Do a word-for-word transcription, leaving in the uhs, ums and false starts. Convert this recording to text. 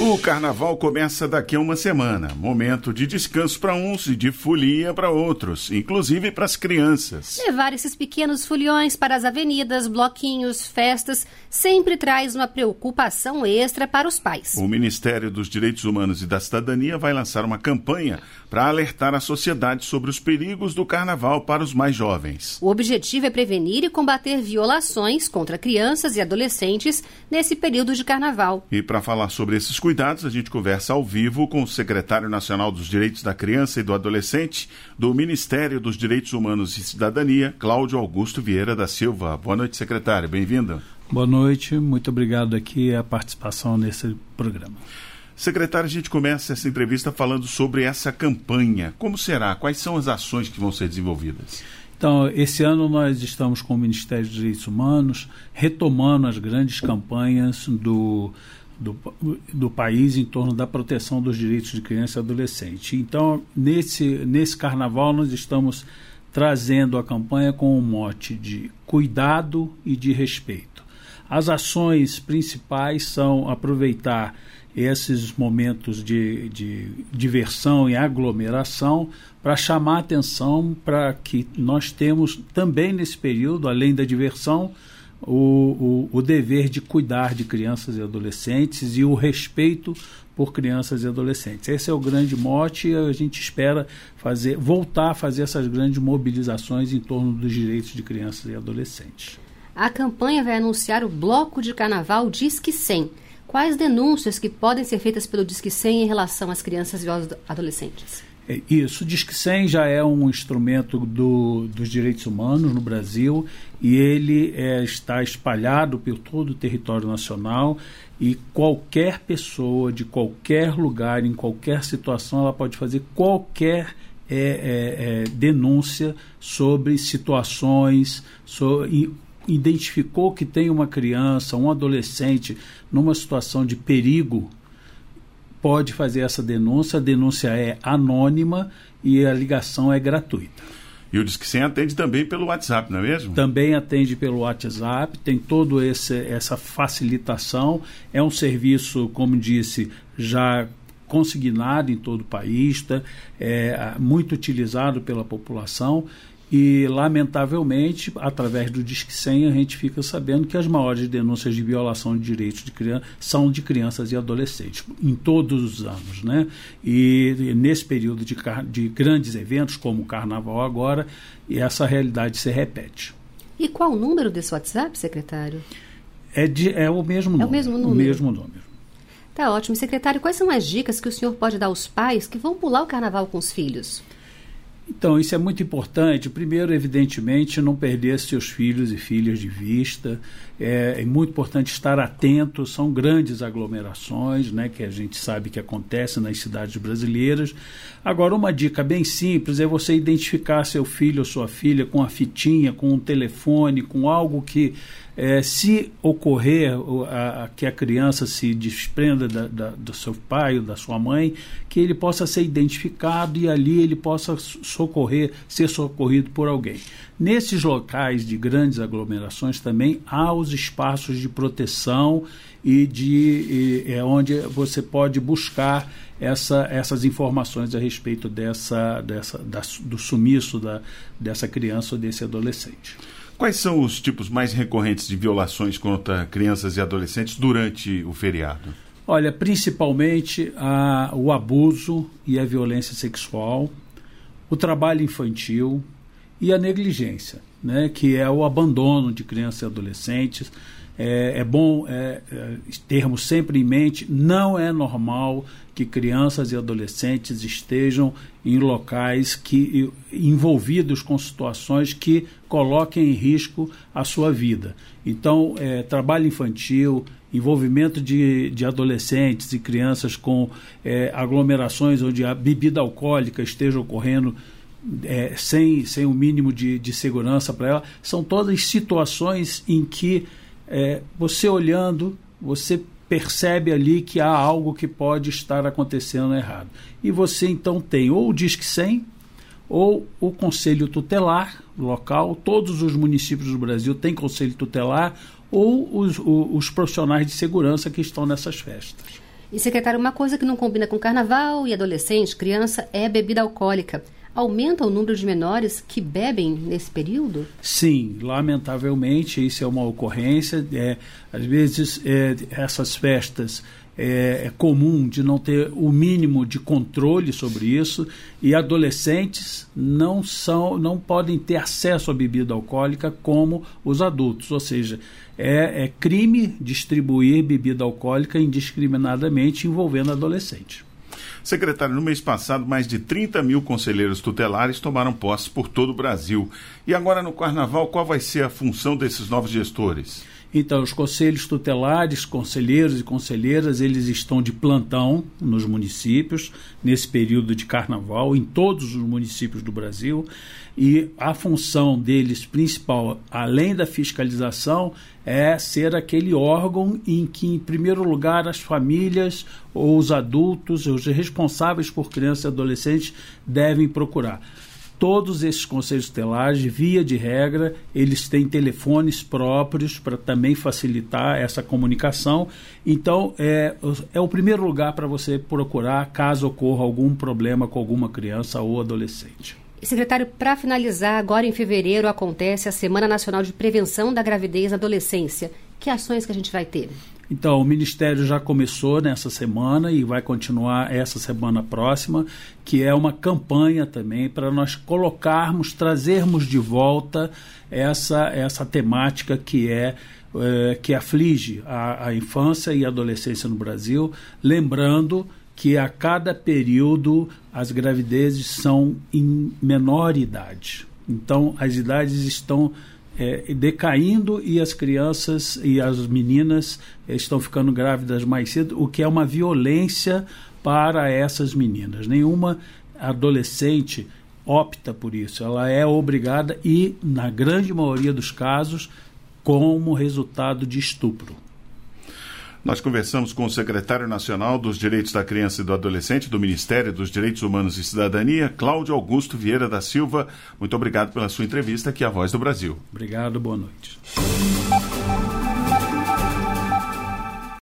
O carnaval começa daqui a uma semana, momento de descanso para uns e de folia para outros, inclusive para as crianças. Levar esses pequenos foliões para as avenidas, bloquinhos, festas, sempre traz uma preocupação extra para os pais. O Ministério dos Direitos Humanos e da Cidadania vai lançar uma campanha para alertar a sociedade sobre os perigos do carnaval para os mais jovens. O objetivo é prevenir e combater violações contra crianças e adolescentes nesse período de carnaval. E para falar sobre esses cuidados, a gente conversa ao vivo com o secretário nacional dos Direitos da Criança e do Adolescente do Ministério dos Direitos Humanos e Cidadania, Cláudio Augusto Vieira da Silva. Boa noite, secretário. Bem-vindo. Boa noite. Muito obrigado aqui a participação nesse programa. Secretário, a gente começa essa entrevista falando sobre essa campanha. Como será? Quais são as ações que vão ser desenvolvidas? Então, esse ano nós estamos com o Ministério dos Direitos Humanos retomando as grandes campanhas do, do, do país em torno da proteção dos direitos de criança e adolescente. Então, nesse, nesse carnaval nós estamos trazendo a campanha com um mote de cuidado e de respeito. As ações principais são aproveitar esses momentos de, de diversão e aglomeração para chamar a atenção para que nós temos também nesse período, além da diversão, o, o, o dever de cuidar de crianças e adolescentes e o respeito por crianças e adolescentes. Esse é o grande mote e a gente espera fazer, voltar a fazer essas grandes mobilizações em torno dos direitos de crianças e adolescentes. A campanha vai anunciar o bloco de carnaval Disque cem. Quais denúncias que podem ser feitas pelo Disque cem em relação às crianças e aos adolescentes? Isso, o Disque cem já é um instrumento do, dos direitos humanos no Brasil e ele é, está espalhado por todo o território nacional e qualquer pessoa de qualquer lugar, em qualquer situação, ela pode fazer qualquer é, é, é, denúncia sobre situações, sobre, identificou que tem uma criança, um adolescente numa situação de perigo, pode fazer essa denúncia. A denúncia é anônima e a ligação é gratuita. E o Disque cem atende também pelo WhatsApp, não é mesmo? Também atende pelo WhatsApp, tem toda essa facilitação. É um serviço, como disse, já consignado em todo o país, tá? É muito utilizado pela população. E, lamentavelmente, através do Disque cem, a gente fica sabendo que as maiores denúncias de violação de direitos de criança são de crianças e adolescentes, em todos os anos, né? E, e nesse período de, de grandes eventos, como o Carnaval agora, essa realidade se repete. E qual o número desse WhatsApp, secretário? É, de, é o mesmo número. É o mesmo número? O mesmo número. Tá ótimo. Secretário, quais são as dicas que o senhor pode dar aos pais que vão pular o Carnaval com os filhos? Então, isso é muito importante. Primeiro, evidentemente, não perder seus filhos e filhas de vista. É, é muito importante estar atento. São grandes aglomerações, né, que a gente sabe que acontecem nas cidades brasileiras. Agora, uma dica bem simples é você identificar seu filho ou sua filha com a fitinha, com um telefone, com algo que, é, se ocorrer a, a, que a criança se desprenda da, da, do seu pai ou da sua mãe, que ele possa ser identificado e ali ele possa socorrer, ser socorrido por alguém. Nesses locais de grandes aglomerações também há os espaços de proteção e de e, é onde você pode buscar essa, essas informações a respeito dessa, dessa, da, do sumiço da, dessa criança ou desse adolescente. Quais são os tipos mais recorrentes de violações contra crianças e adolescentes durante o feriado? Olha, principalmente a, o abuso e a violência sexual, o trabalho infantil e a negligência, né, que é o abandono de crianças e adolescentes. É, é bom é, é, termos sempre em mente, não é normal que crianças e adolescentes estejam em locais que, envolvidos com situações que coloquem em risco a sua vida. Então, é, trabalho infantil, envolvimento de, de adolescentes e crianças com é, aglomerações onde a bebida alcoólica esteja ocorrendo é, sem, sem o mínimo de, de segurança para ela, são todas situações em que É, você olhando, você percebe ali que há algo que pode estar acontecendo errado. E você então tem ou o Disque cem ou o Conselho Tutelar local. Todos os municípios do Brasil têm Conselho Tutelar ou os, os, os profissionais de segurança que estão nessas festas. E, secretário, uma coisa que não combina com carnaval e adolescente, criança, é bebida alcoólica. Aumenta o número de menores que bebem nesse período? Sim, lamentavelmente, isso é uma ocorrência. É, às vezes, é, essas festas é, é comum de não ter o mínimo de controle sobre isso, e adolescentes não, são, não podem ter acesso à bebida alcoólica como os adultos, ou seja, é, é crime distribuir bebida alcoólica indiscriminadamente envolvendo adolescente. Secretário, no mês passado, mais de trinta mil conselheiros tutelares tomaram posse por todo o Brasil. E agora, no Carnaval, qual vai ser a função desses novos gestores? Então, os conselhos tutelares, conselheiros e conselheiras, eles estão de plantão nos municípios, nesse período de Carnaval, em todos os municípios do Brasil, e a função deles principal, além da fiscalização, é ser aquele órgão em que, em primeiro lugar, as famílias ou os adultos, os responsáveis por crianças e adolescentes devem procurar. Todos esses conselhos tutelares, via de regra, eles têm telefones próprios para também facilitar essa comunicação. Então, é, é o primeiro lugar para você procurar caso ocorra algum problema com alguma criança ou adolescente. Secretário, para finalizar, agora em fevereiro acontece a Semana Nacional de Prevenção da Gravidez na Adolescência. Que ações que a gente vai ter? Então, o Ministério já começou nessa semana e vai continuar essa semana próxima, que é uma campanha também para nós colocarmos, trazermos de volta essa, essa temática que é, é que aflige a, a infância e a adolescência no Brasil, lembrando que a cada período as gravidezes são em menor idade. Então, as idades estão é, decaindo e as crianças e as meninas estão ficando grávidas mais cedo, o que é uma violência para essas meninas. Nenhuma adolescente opta por isso. Ela é obrigada e, na grande maioria dos casos, como resultado de estupro. Nós conversamos com o secretário nacional dos Direitos da Criança e do Adolescente do Ministério dos Direitos Humanos e Cidadania, Cláudio Augusto Vieira da Silva. Muito obrigado pela sua entrevista aqui à Voz do Brasil. Obrigado, boa noite.